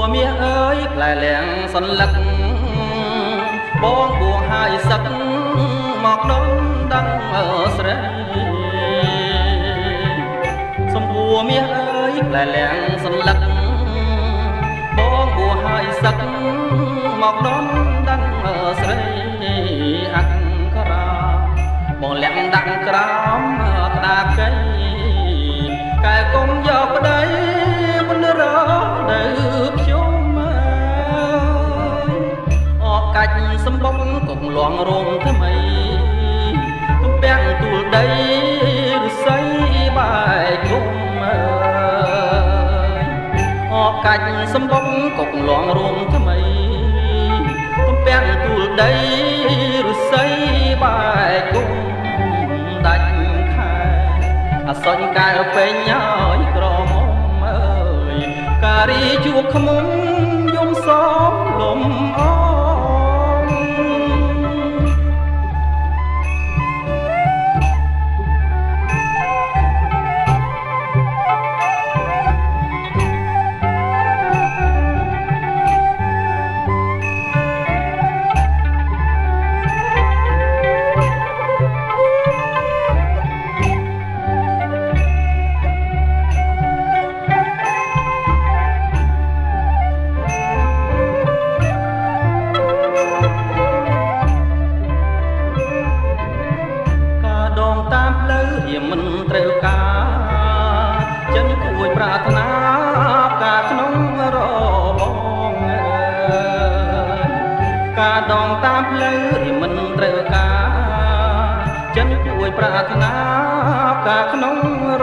មាសអើយក្លែលៀងសន្លឹកបងបួងហើយសឹកមកដុំដឹងស្រីសំបួមាសអើយក្លែលៀងសន្លឹកបងបួងហើយសឹកមកដុំដឹងស្រីអក្សរាបងលាក់ដាក់ក្រោមក្តារកៃកែគុំយកប្តីមិនរកនៅភ្ជុំអកកាច់សម្បុកកុំលងរោងថ្មីទំពាំងទូលដីឫស្សីបែកគុំអកកាច់សម្បុកកុំលងរោងថ្មីទំពាំងទូលដីឫស្សីបែកគុំដាច់ខែអសញ្ញកែពេញហើយក្រមុំអើយការីជួបខ្មុំយំសំលំអមិនត្រូវការចិនគួយប្រាថ្នាការក្នុងរបស់ការដងតាមផ្លូវមិនត្រូវការចិនគួយប្រាថ្នាការក្នុង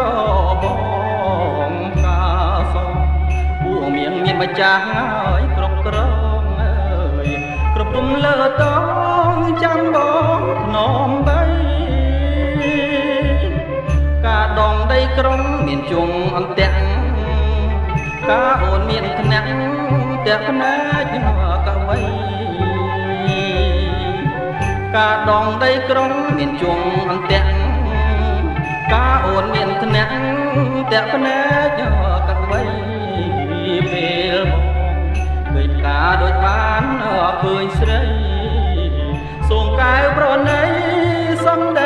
របស់ការសំពួកមានម្ចាស់ហើយគ្រប់គ្រងអើយគ្រប់រំលើតងចាំបងភ្នំបីការដងដីក្រុងមានជុងអន្ទាក់ការអូនមានថ្នាក់តែផ្នែកកវីការដងដីក្រុងមានជុងអន្ទាក់ការអូនមានថ្នាក់តែផ្នែកកវីពេលឃើញការដូចបានឃើញស្រីសូមកែវប្រណីសំដ